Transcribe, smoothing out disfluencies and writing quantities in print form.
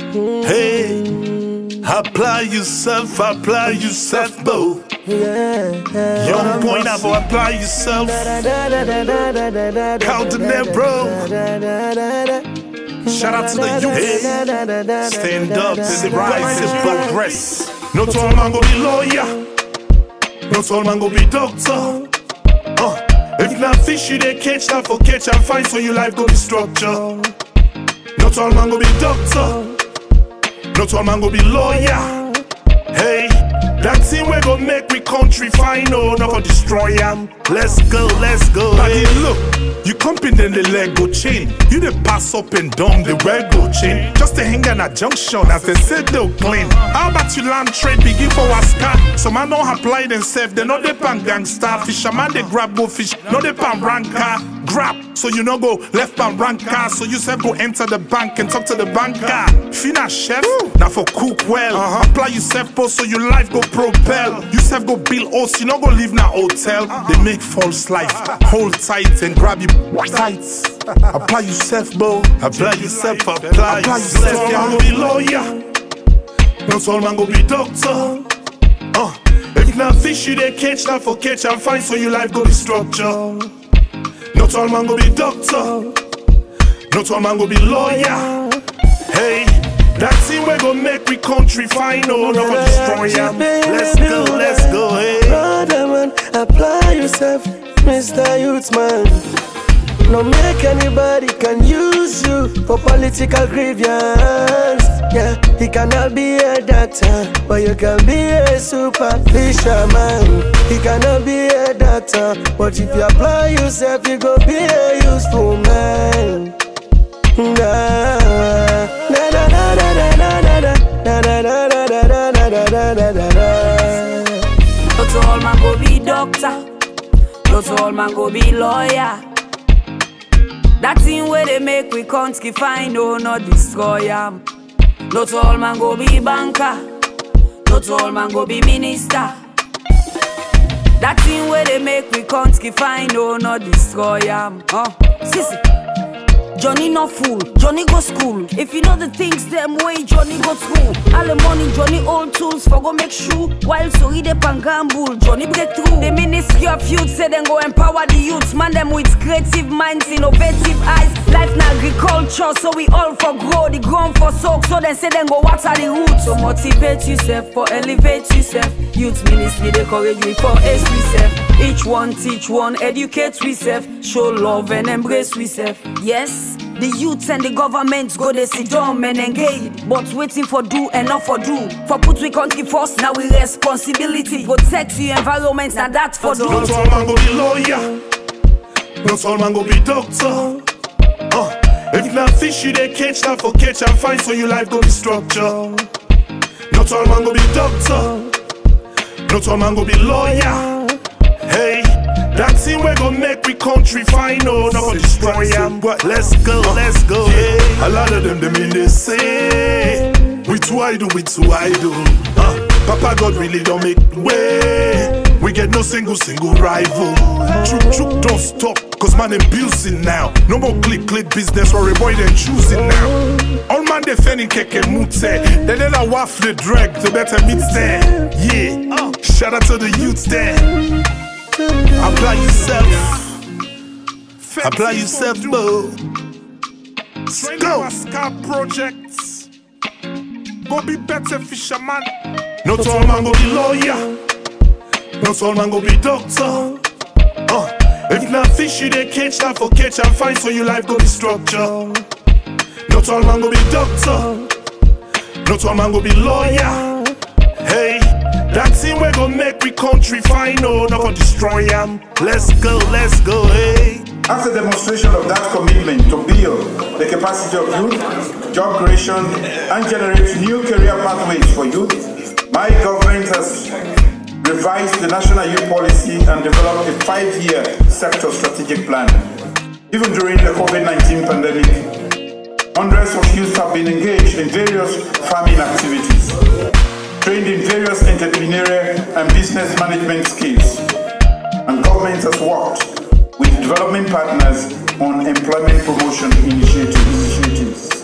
Hey, apply yourself, bro. Young point up, apply yourself. Counting bro. Shout out to the youth. Hey, stand up and rise and progress. Not all man go be lawyer. Not all man go be doctor. If not fish you they catch, not for catch and find, so your life go be structure. Not all man go be doctor. Not all man go be lawyer. Hey, that thing we go make we country fine, oh, not for destroy am. Let's go. Hey, look, you comping then the leg go chain. You the pass up and down the red go chain. Just to hang on a junction as they said they'll clean. How about you land trade begin for a scar? Some man don't apply themselves, they know they pan gangster. Fisherman they grab go fish, no they pan ranker. Grab, so you know go left pan ranker. So you said go enter the bank and talk to the banker. Fina chef, now for cook well. Apply yourself post so your life go propel. You self go build house, you know go live na hotel. They make false life, hold tight and grab you tight. Apply yourself, bro. Apply yourself. Not all man go be lawyer. Not all man go be doctor. If not fish you they catch, not for catch and find, so your life go be structure. Not all man go be doctor. Not all man go be lawyer. Hey, that thing we go make we country fine, oh, not for destroy am. Let's go, hey. Brother man, apply yourself, Mr. Youth man. No make anybody can use you for political grievance. Yeah, he cannot be a doctor, but you can be a super fisherman. He cannot be a doctor, but if you apply yourself, you go be a useful man. Not all man go be doctor, not all man go be lawyer. That thing where they make we can't find, oh, not destroy am. Not all man go be banker, not all man go be minister. That thing where they make we can't find, oh, not destroy am. Sissy, Johnny not fool, Johnny go school. If you know the things them way, Johnny go school. All the money, Johnny old tools for go make shoe. While so he de pangamble, Johnny break through. The Ministry of Youth say then go empower the youths. Man them with creative minds, innovative eyes. Life na agriculture, so we all for grow. The ground for soak, so then say then go water the roots. So motivate yourself, for elevate yourself. Youth Ministry they encourage we for ace yourself. Each one teach one, educate yourself. Show love and embrace yourself. Yes, the youths and the government go they sit down and engage, but waiting for do and not for do. For put we country first, now we responsibility. Protect the environment, now that's for do. Not all man go be lawyer. Not all man go be doctor. If not fish you they catch, not for catch and find, so your life go be structure. Not all man go be doctor. Not all man go be lawyer. Hey, that thing we go make we country fine, oh, not for destroy am. But let's go, hey. A lot of them mean they say we too idle. Papa God really don't make way. We get no single rival. Chook, don't stop, cause man abusing now. No more click business or a boy then choosing now. All man defending keke mute. They let a waff the drag to better meet there. Yeah, shout out to the youths there. Apply yourself, bro. Go. Projects. Go be better fisherman. Not all man go be lawyer. Not all man go be doctor. If not fish you they catch, not for catch and find, so your life go be structure. Not all man go be doctor. Not all man go be lawyer. Hey, that thing we go make we country fine, oh, not for destroy am. Let's go, hey. As a demonstration of that commitment to build the capacity of youth, job creation, and generate new career pathways for youth, my government has revised the National Youth Policy and developed a 5-year sector strategic plan. Even during the COVID-19 pandemic, hundreds of youth have been engaged in various farming activities, trained in various entrepreneurial and business management skills, and government has worked with development partners on employment promotion initiatives.